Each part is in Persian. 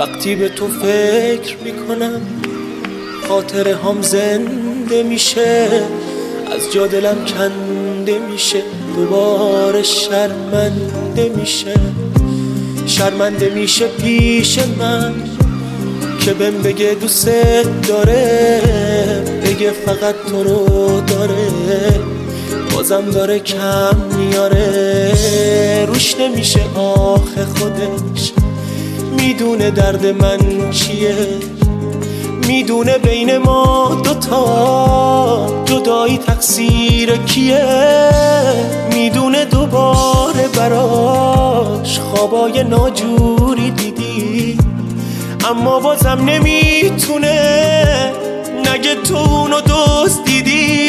وقتی به تو فکر میکنم خاطره هم زنده میشه، از جا دلم کنده میشه، دوباره شرمنده میشه. شرمنده میشه پیش من که بهم بگه دوست داره، بگه فقط تو رو داره، بازم داره کم میاره. روش نمیشه آخه خودش میدونه درد من چیه، میدونه بین ما دوتا جدایی تقصیر کیه، میدونه دوباره براش خوابای ناجوری دیدی، اما بازم نمیتونه نگه تو اونو دزدیدی.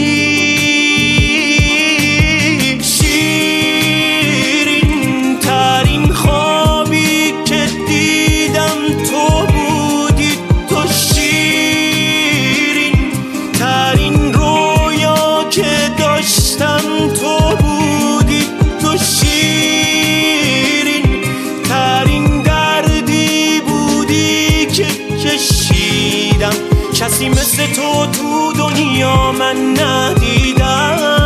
شیرین ترین خوابی که دیدم تو بودی، تو شیرین ترین رویا که داشتم تو بودی، تو شیرین ترین دردی بودی که کشیدم. کسی مثل تو دنیا من ندیدم.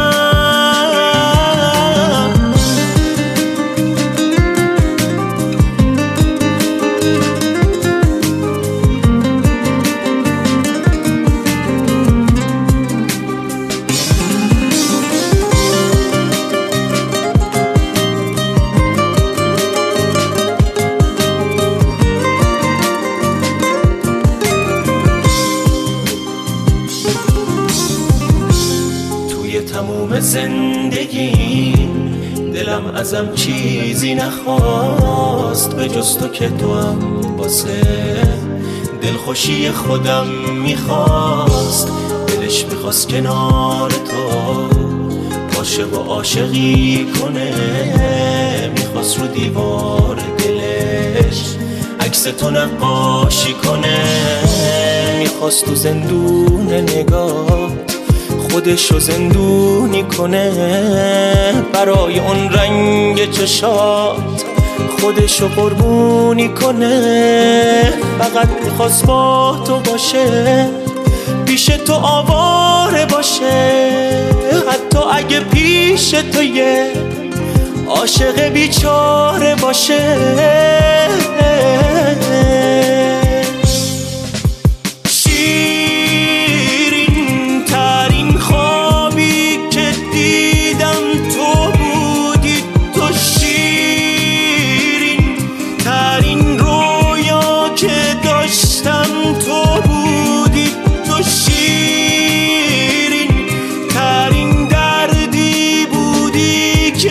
تموم زندگی دلم ازم چیزی نخواست به جز تو که تو هم واسه دلخوشی خودم میخواست. دلش میخواست کنار تو باشه و عاشقی کنه، میخواست رو دیوار دلش عکس تو نقاشی کنه، میخواست تو زندون نگاه خودشو زندونی کنه، برای اون رنگ چشات خودشو قربونی کنه. فقط میخواست با تو باشه، پیش تو آواره باشه، حتی اگه پیش تو یه عاشق بیچاره باشه.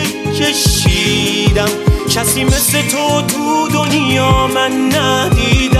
کسی مثل تو دنیا من ندیدم.